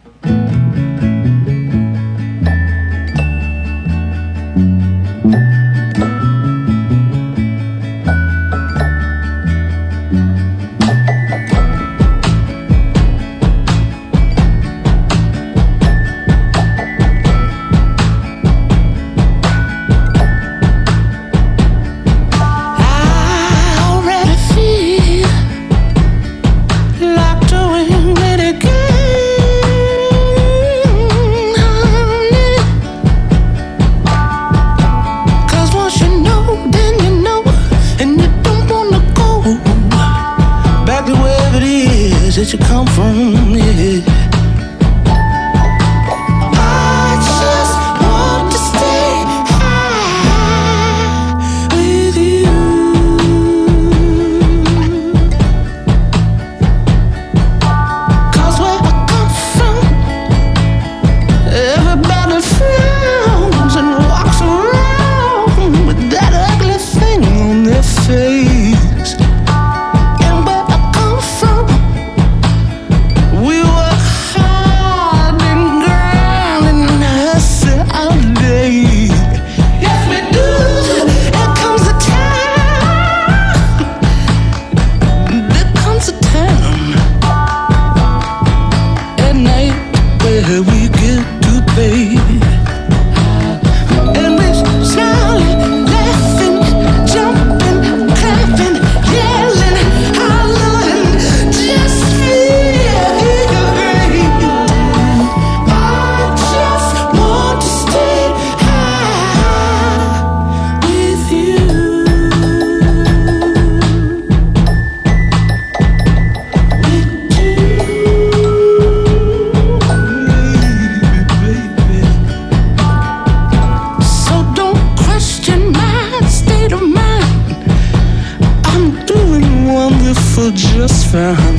That you come from, yeah. I just want to stay high with you. 'Cause where I come from, everybody frowns and walks around with that ugly thing on their face. Where we get to play, and we're smiling, laughing, jumping, clapping, yelling, hollering, just feel great. I just want to stay high with you. Just fine.